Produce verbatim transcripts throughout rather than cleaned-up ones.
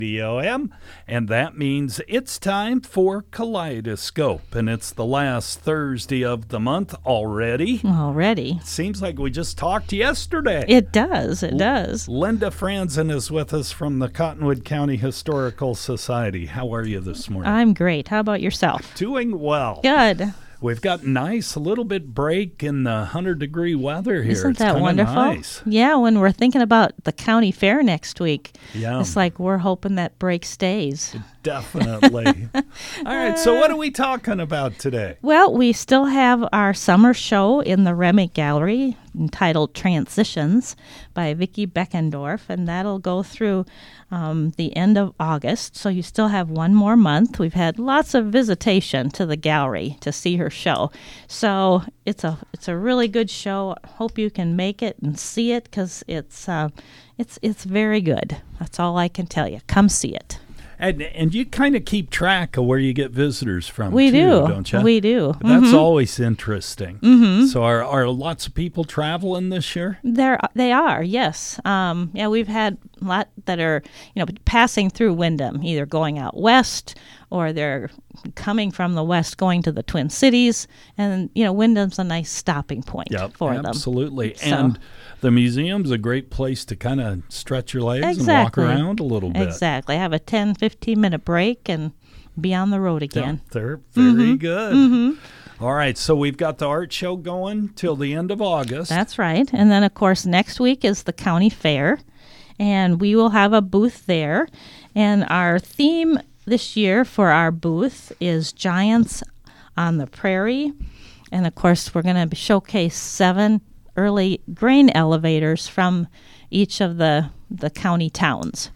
D O M, and that means it's time for Kaleidoscope, and it's the last Thursday of the month already. Already. Seems like we just talked yesterday. It does, it does. Linda Franzen is with us from the Cottonwood County Historical Society. How are you this morning? I'm great. How about yourself? Doing well. Good. We've got nice, a little bit break in the one hundred degree weather here. Isn't it's that wonderful? Nice. Yeah, when we're thinking about the county fair next week, Yeah. it's like we're hoping that break stays. Definitely. All right, so what are we talking about today? Well, we still have our summer show in the Remick Gallery entitled Transitions by Vicki Beckendorf, and that'll go through um, the end of August. So you still have one more month. We've had lots of visitation to the gallery to see her show. So it's a it's a really good show. Hope you can make it and see it because it's uh, it's it's very good. That's all I can tell you. Come see it. And and you kind of keep track of where you get visitors from, We too, do. don't you? We do. That's Mhm. always interesting. Mm-hmm. So are are lots of people traveling this year? There, they are, yes. Um, yeah, we've had a lot that are, you know, passing through Windham, either going out west or they're coming from the west, going to the Twin Cities, and you know, Windham's a nice stopping point Yep, for them. absolutely. So- And the museum's a great place to kind of stretch your legs Exactly. and walk around a little bit. Exactly. Have a ten, fifteen minute break and be on the road Yeah, again. they're very Mm-hmm. good. Mm-hmm. All right, so we've got the art show going till the end of August. That's right. And then, of course, next week is the county fair, and we will have a booth there. And our theme this year for our booth is Giants on the Prairie. And, of course, we're going to showcase seven early grain elevators from each of the, the county towns.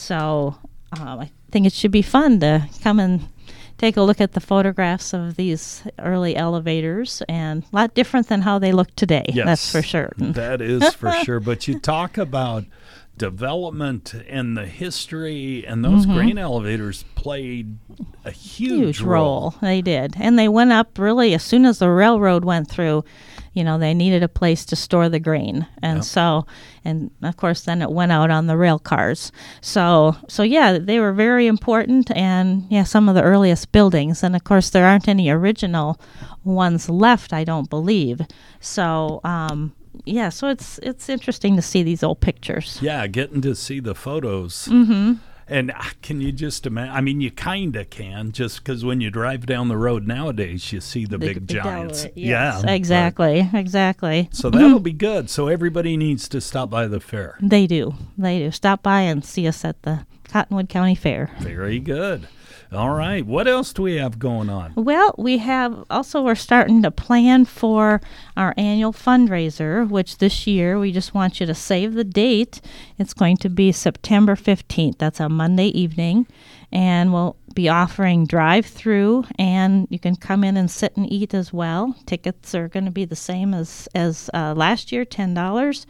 So um, I think it should be fun to come and take a look at the photographs of these early elevators, and a lot different than how they look today. Yes, That's for sure. That is for sure. But you talk about development and the history, and those grain elevators played a huge, Mm-hmm. Huge role. They did. And they went up really as soon as the railroad went through. You know, they needed a place to store the grain. And Yep. so, and of course, then it went out on the rail cars. So, so yeah, they were very important, and yeah, some of the earliest buildings. And of course, there aren't any original ones left, I don't believe. So, um, yeah, so it's it's interesting to see these old pictures. Yeah, getting to see the photos. Mm-hmm. And uh, can you just imagine? I mean, you kind of can, just because when you drive down the road nowadays, you see the, big, giants. Delaware, yes, Yeah, exactly, exactly. but- so that'll be good. So everybody needs to stop by the fair. They do. They do. Stop by and see us at the Cottonwood County Fair. Very good. All right. What else do we have going on? Well, we have also, we're starting to plan for our annual fundraiser, which this year we just want you to save the date. It's going to be September fifteenth. That's a Monday evening. And we'll be offering drive-through, and you can come in and sit and eat as well. Tickets are going to be the same as, as uh, last year, ten dollars.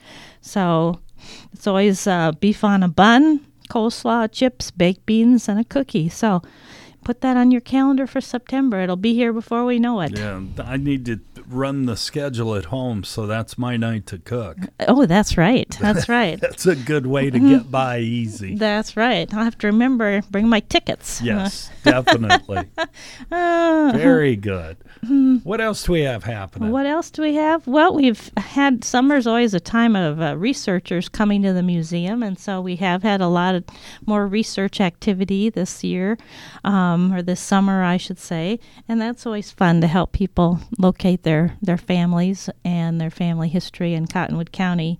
So it's always uh, beef on a bun, coleslaw, chips, baked beans, and a cookie. So put that on your calendar for September. It'll be here before we know it. Yeah, I need to run the schedule at home, so that's my night to cook. Oh, that's right. That's right. That's a good way to get by easy. That's right. I'll have to remember, bring my tickets. Yes, definitely. Uh, Very good. What else do we have happening? What else do we have? Well, we've had, summer's always a time of uh, researchers coming to the museum, and so we have had a lot of more research activity this year, um, or this summer, I should say, and that's always fun to help people locate their, their families and their family history in Cottonwood County.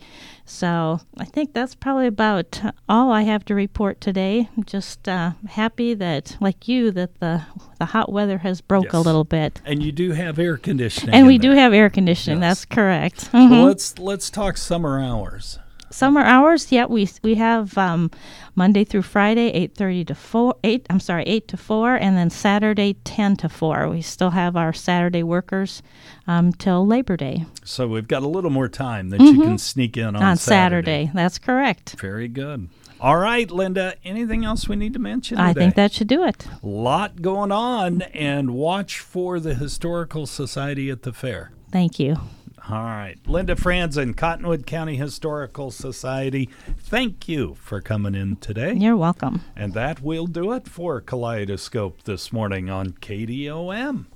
So I think that's probably about all I have to report today. I'm just uh, happy that, like you, that the the hot weather has broke a Yes. little bit. And you do have air conditioning. And in we do there. have air conditioning. Yes. That's correct. Well, Mhm. let's let's talk summer hours. Summer hours, yeah, we we have um, Monday through Friday, eight thirty to four. Eight, I'm sorry, eight to four, and then Saturday, ten to four. We still have our Saturday workers um, till Labor Day So we've got a little more time that you can sneak in on, Mm-hmm. on Saturday. That's correct. Very good. All right, Linda, anything else we need to mention I today? think that should do it. Lot going on, and watch for the Historical Society at the fair. Thank you. All right. Linda Franzen, Cottonwood County Historical Society, thank you for coming in today. You're welcome. And that will do it for Kaleidoscope this morning on K D O M.